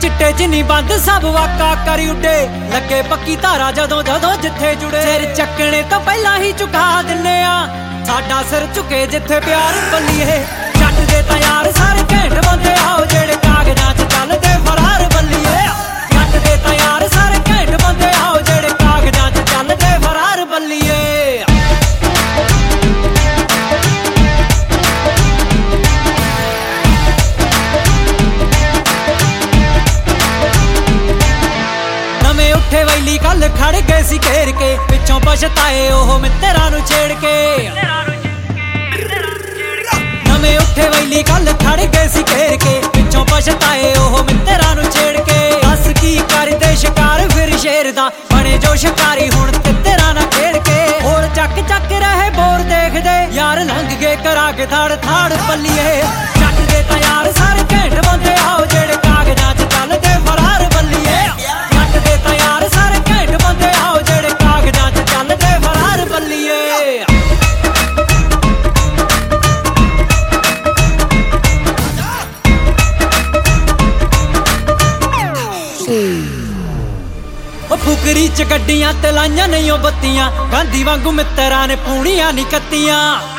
चिट्टे जिन्नी बंद सब वाका करी उडे लगे पक्की धारा जदों जदों जिथे जुड़े सिर चकने तो पहला ही झुका दिन्ने आ साडा सिर झुके जिथे प्यार बल्लीए जट दे तां यार सारे घैंट बंदे आओ जेड़े कागजां च चलदे फरार बल्लीए जट दे तां यार सारे घैंट बंदे आओ जेड़े कागजां च चलदे फरार बल्लीए उठे वैली कल खड़ गए सी घेर के पिछों पछताए ओह मित्तरां नूं छेड़ के नवें उठे वैली कल खड़ गए सी घेर के पिछों पछताए ओह मित्तरां नूं छेड़ के दस की करदे शिकार फिर शेर दा बने जो शिकारी हुण तित्तरां नाल खेड़ के होर चक चक रहे बोर देखदे यार लंघ गए करा के थाड़ थाड़ पल्लीए जट दे तां यार सारे घैंट बंदे आओ जेड़े कागजां च चलदे फरार बल्लीए जट दे तां यार सारे घैंट बंदे आओ जेड़े कागजां च चलदे फरार बल्लीए फुकरी च गड्डियां ते लाइयां नहीं ओ बत्तियां गांधी वांगू मित्तरां ने पूणियां नहीं कत्तियां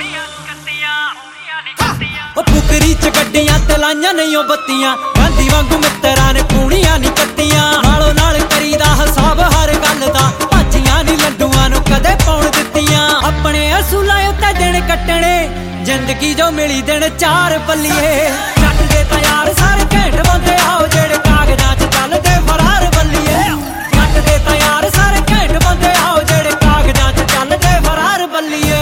फुकरी च गड्डियां ते लाइयां नहीं ओ बत्तियां गांधी वांगू मित्तरां ने पूणियां नहीं कत्तियां नालों नाल करीदा हिसाब हर गल दा भाजियां नहीं लड्डूआं नूं कदे पाउण दित्तियां अपने असूलां उत्ते दिन कट्टणे जिंदगी जो मिली दिन चार पल्लीए जट दे तां यार सारे घैंट बंदे आओ जेड़े कागजां च चलदे फरार बल्लीए जट दे तां यार सारे घैंट बंदे आओ जेड़े कागजां च चलदे फरार बल्लीए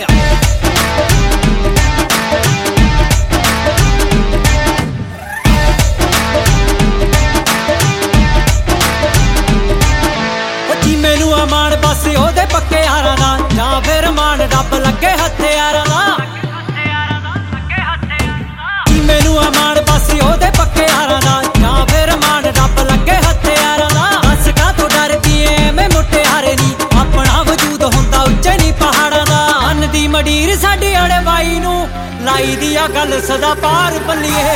मान बस ओदे पक्के यारां दा जां फिर मान रब लगे हथियारां दा मैनू मान बस ओदे पक्के यारां दा जां फिर मान रब लगे हथियारां दा हस का तो डरदी ऐ मैं मुटियारे नी अपना वजूद हुंदा उच्चे नी पहाड़ां दा अन दी मडीर साडी अड़े बाई नू लाई दी आ गल सदा पार बल्लीए